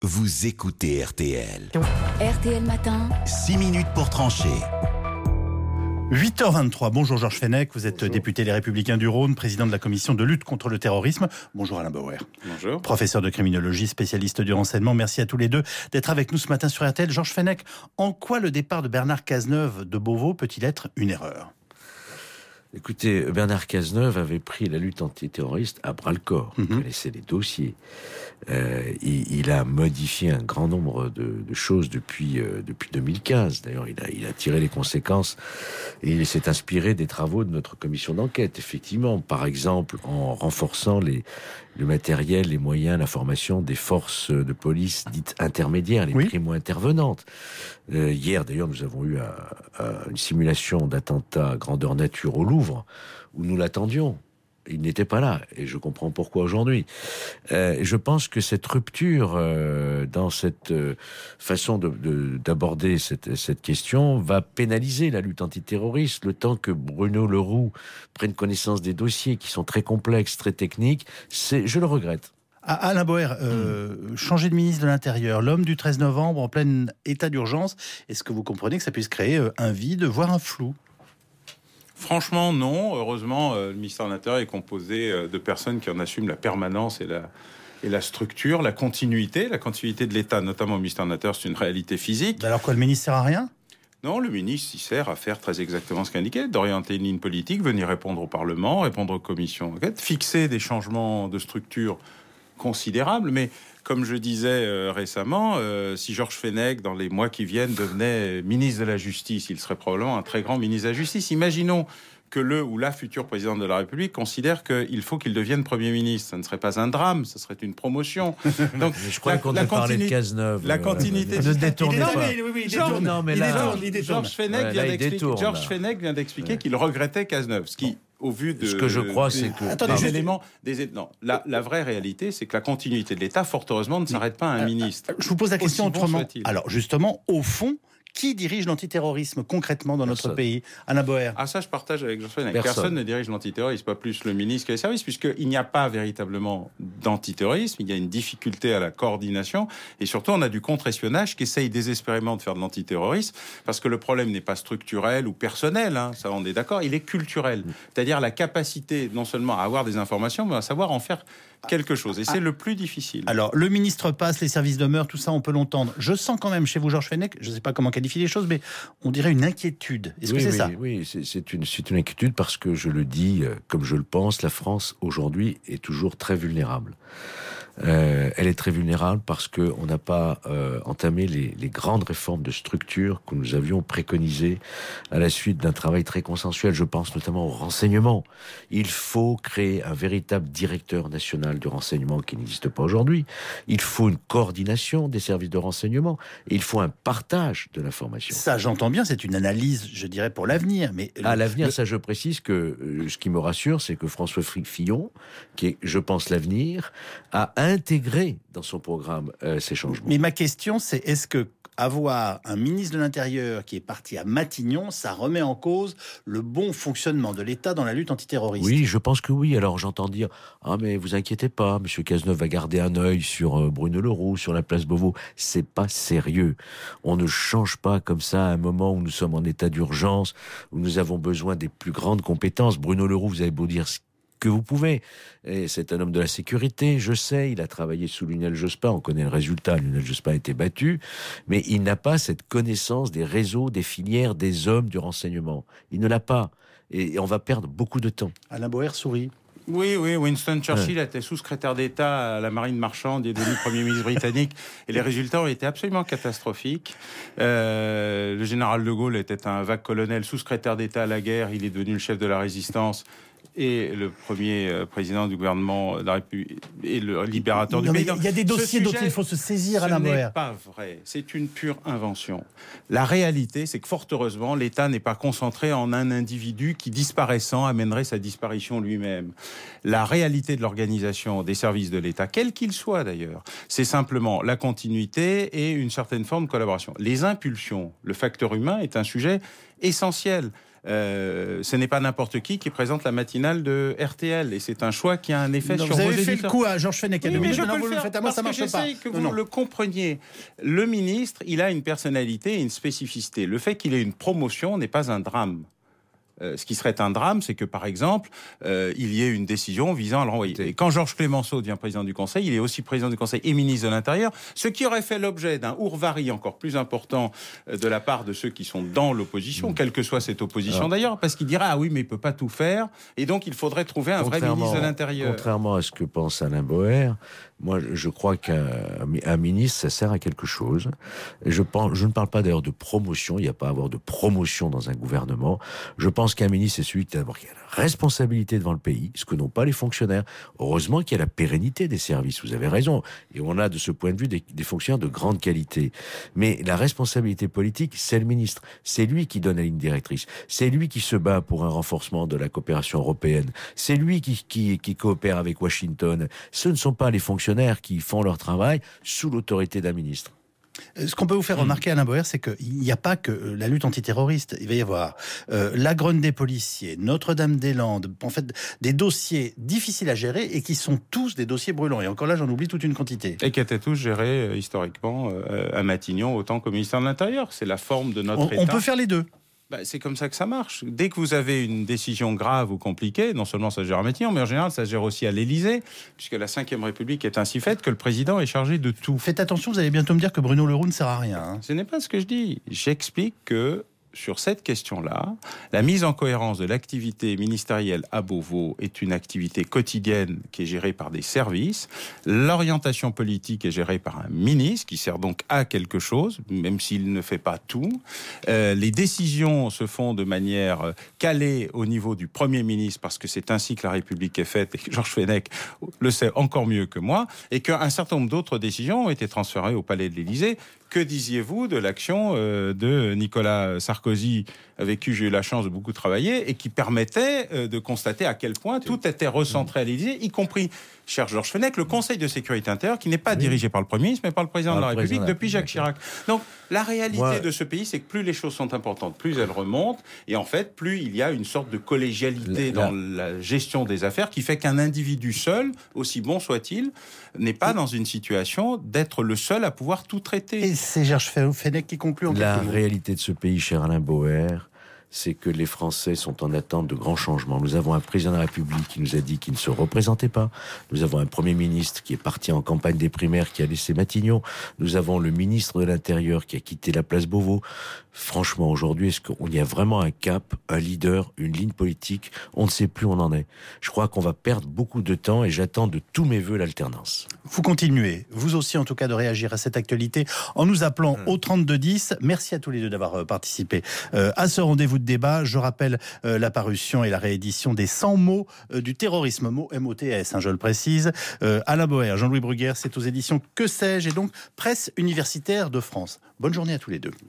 Vous écoutez RTL. RTL Matin. 6 minutes pour trancher. 8h23. Bonjour Georges Fenech, vous êtes député Les Républicains du Rhône, président de la commission de lutte contre le terrorisme. Bonjour Alain Bauer. Bonjour. Professeur de criminologie, spécialiste du renseignement. Merci à tous les deux d'être avec nous ce matin sur RTL. Georges Fenech, en quoi le départ de Bernard Cazeneuve de Beauvau peut-il être une erreur ? Écoutez, Bernard Cazeneuve avait pris la lutte antiterroriste à bras-le-corps. Il connaissait les dossiers. Il a modifié un grand nombre de choses depuis 2015. D'ailleurs, il a tiré les conséquences et il s'est inspiré des travaux de notre commission d'enquête. Effectivement, par exemple, en renforçant le matériel, les moyens, la formation des forces de police dites intermédiaires, les primo-intervenantes. Hier, d'ailleurs, nous avons eu une simulation d'attentat grandeur nature au Louvre, où nous l'attendions. Il n'était pas là, et je comprends pourquoi aujourd'hui. Je pense que cette rupture dans cette façon d'aborder cette question va pénaliser la lutte antiterroriste, le temps que Bruno Le Roux prenne connaissance des dossiers qui sont très complexes, très techniques. Je le regrette. Alain Bauer, changer de ministre de l'Intérieur, l'homme du 13 novembre en plein état d'urgence, est-ce que vous comprenez que ça puisse créer un vide, voire un flou ? Franchement, non. Heureusement, le ministère de l'Intérieur est composé de personnes qui en assument la permanence et la structure, la continuité. La continuité de l'État, notamment au ministère de l'Intérieur, c'est une réalité physique. Alors quoi, le ministre sert à rien ? Non, le ministre, il sert à faire très exactement ce qu'indiquait, d'orienter une ligne politique, venir répondre au Parlement, répondre aux commissions d'enquête, fixer des changements de structure considérables, mais comme je disais récemment, si Georges Fenech, dans les mois qui viennent, devenait ministre de la Justice, il serait probablement un très grand ministre de la Justice. Imaginons que le ou la future présidente de la République considère qu'il faut qu'il devienne Premier ministre. Ça ne serait pas un drame, ça serait une promotion. Donc, je crois qu'on a parlé de Cazeneuve. La continuité... Ne détournez pas. Georges Fenech vient d'expliquer qu'il regrettait Cazeneuve, ce qui... Au vu de ce que je crois, c'est que des éléments, la vraie réalité, c'est que la continuité de l'État, fort heureusement, ne s'arrête pas à un ministre. Je vous pose la question autrement. Soit-il. Alors justement, au fond, qui dirige l'antiterrorisme concrètement dans notre pays ? Alain Bauer. Ah, ça, je partage avec Georges Fenech. Personne ne dirige l'antiterrorisme, pas plus le ministre que les services, puisqu'il n'y a pas véritablement d'antiterrorisme. Il y a une difficulté à la coordination. Et surtout, on a du contre-espionnage qui essaye désespérément de faire de l'antiterrorisme, parce que le problème n'est pas structurel ou personnel, ça on est d'accord, il est culturel. C'est-à-dire la capacité non seulement à avoir des informations, mais à savoir en faire quelque chose. Et c'est le plus difficile. Alors, le ministre passe, les services demeurent, tout ça, on peut l'entendre. Je sens quand même chez vous, Georges Fenech, je ne sais pas comment qualifier les choses, mais on dirait une inquiétude. Est-ce que c'est ça ? Oui, c'est une inquiétude parce que, je le dis comme je le pense, la France, aujourd'hui, est toujours très vulnérable. Elle est très vulnérable parce qu'on n'a pas entamé les grandes réformes de structure que nous avions préconisées à la suite d'un travail très consensuel. Je pense notamment au renseignement. Il faut créer un véritable directeur national du renseignement qui n'existe pas aujourd'hui. Il faut une coordination des services de renseignement. Et il faut un partage de l'information. Ça, j'entends bien, c'est une analyse, je dirais, pour l'avenir. Mais à l'avenir, ça, je précise que ce qui me rassure, c'est que François Fillon, qui est, je pense, l'avenir, a intégré dans son programme ces changements. Mais ma question, c'est est-ce que avoir un ministre de l'Intérieur qui est parti à Matignon, ça remet en cause le bon fonctionnement de l'État dans la lutte antiterroriste ? Oui, je pense que oui. Alors j'entends dire « Ah mais vous inquiétez pas, M. Cazeneuve va garder un œil sur Bruno Le Roux, sur la place Beauvau. » C'est pas sérieux. On ne change pas comme ça à un moment où nous sommes en état d'urgence, où nous avons besoin des plus grandes compétences. Bruno Le Roux, vous avez beau dire que vous pouvez. Et c'est un homme de la sécurité, je sais, il a travaillé sous Lionel Jospin, on connaît le résultat, Lionel Jospin a été battu, mais il n'a pas cette connaissance des réseaux, des filières, des hommes du renseignement. Il ne l'a pas. Et on va perdre beaucoup de temps. Alain Bauer sourit. Oui, Winston Churchill était sous-secrétaire d'État à la marine marchande, il est devenu Premier ministre britannique, et les résultats ont été absolument catastrophiques. Le général de Gaulle était un vague colonel, sous-secrétaire d'État à la guerre, il est devenu le chef de la résistance, et le premier président du gouvernement de la République et le libérateur du pays. Il y a des dossiers dont il faut se saisir, Alain Bauer. Ce n'est pas vrai. C'est une pure invention. La réalité, c'est que fort heureusement, l'État n'est pas concentré en un individu qui, disparaissant, amènerait sa disparition lui-même. La réalité de l'organisation des services de l'État, quel qu'il soit d'ailleurs, c'est simplement la continuité et une certaine forme de collaboration. Les impulsions, le facteur humain est un sujet essentiel. ce n'est pas n'importe qui présente la matinale de RTL. Et c'est un choix qui a un effet sur vos éditeurs. Vous avez fait le coup à Georges Fenech. Oui, mais je peux vous le le faites à moi, ça marche pas. Que vous le compreniez. Le ministre, il a une personnalité et une spécificité. Le fait qu'il ait une promotion n'est pas un drame. Ce qui serait un drame, c'est que, par exemple, il y ait une décision visant à le renvoyer. Et quand Georges Clemenceau devient président du Conseil, il est aussi président du Conseil et ministre de l'Intérieur, ce qui aurait fait l'objet d'un ourvari encore plus important de la part de ceux qui sont dans l'opposition, quelle que soit cette opposition d'ailleurs, parce qu'il dirait « Ah oui, mais il ne peut pas tout faire, et donc il faudrait trouver un vrai ministre de l'Intérieur. » Contrairement à ce que pense Alain Boer, moi, je crois qu'un ministre, ça sert à quelque chose. Et je ne parle pas d'ailleurs de promotion. Il n'y a pas à avoir de promotion dans un gouvernement. Je pense qu'un ministre, c'est celui qui a la responsabilité devant le pays, ce que n'ont pas les fonctionnaires. Heureusement qu'il y a la pérennité des services. Vous avez raison. Et on a, de ce point de vue, des fonctionnaires de grande qualité. Mais la responsabilité politique, c'est le ministre. C'est lui qui donne la ligne directrice. C'est lui qui se bat pour un renforcement de la coopération européenne. C'est lui qui coopère avec Washington. Ce ne sont pas les fonctionnaires qui font leur travail sous l'autorité d'un ministre. Ce qu'on peut vous faire remarquer, Alain Boer, c'est qu'il n'y a pas que la lutte antiterroriste. Il va y avoir la grogne des policiers, Notre-Dame-des-Landes, en fait, des dossiers difficiles à gérer et qui sont tous des dossiers brûlants. Et encore là, j'en oublie toute une quantité. Et qui étaient tous gérés historiquement à Matignon, autant qu'au ministère de l'Intérieur. C'est la forme de notre État. On peut faire les deux. C'est comme ça que ça marche. Dès que vous avez une décision grave ou compliquée, non seulement ça gère à Matignon, mais en général ça gère aussi à l'Élysée, puisque la Ve République est ainsi faite que le président est chargé de tout. Faites attention, vous allez bientôt me dire que Bruno Le Roux ne sert à rien. Hein. Ce n'est pas ce que je dis. J'explique que sur cette question-là, la mise en cohérence de l'activité ministérielle à Beauvau est une activité quotidienne qui est gérée par des services. L'orientation politique est gérée par un ministre qui sert donc à quelque chose, même s'il ne fait pas tout. Les décisions se font de manière calée au niveau du Premier ministre parce que c'est ainsi que la République est faite et que Georges Fenech le sait encore mieux que moi et qu'un certain nombre d'autres décisions ont été transférées au Palais de l'Élysée. Que disiez-vous de l'action de Nicolas Sarkozy, avec qui j'ai eu la chance de beaucoup travailler, et qui permettait de constater à quel point tout était recentré à l'Élysée, y compris, cher Georges Fenech, le Conseil de sécurité intérieure, qui n'est pas dirigé par le Premier ministre, mais par le Président de la République depuis Jacques Chirac. Donc, la réalité de ce pays, c'est que plus les choses sont importantes, plus elles remontent, et en fait, plus il y a une sorte de collégialité dans la gestion des affaires, qui fait qu'un individu seul, aussi bon soit-il, n'est pas dans une situation d'être le seul à pouvoir tout traiter. Et c'est Georges Fenech qui conclut en quelques mots. La réalité de ce pays, cher Alain Boer, c'est que les Français sont en attente de grands changements. Nous avons un président de la République qui nous a dit qu'il ne se représentait pas. Nous avons un Premier ministre qui est parti en campagne des primaires, qui a laissé Matignon. Nous avons le ministre de l'Intérieur qui a quitté la place Beauvau. Franchement, aujourd'hui, est-ce qu'il y a vraiment un cap, un leader, une ligne politique? On ne sait plus où on en est. Je crois qu'on va perdre beaucoup de temps et j'attends de tous mes voeux l'alternance. Vous continuez, vous aussi en tout cas, de réagir à cette actualité en nous appelant au 3210. Merci à tous les deux d'avoir participé à ce rendez-vous de débat. Je rappelle la parution et la réédition des 100 mots du terrorisme, mots MOTS, je le précise. Alain Boer, Jean-Louis Bruguière, c'est aux éditions Que sais-je et donc Presse universitaire de France. Bonne journée à tous les deux.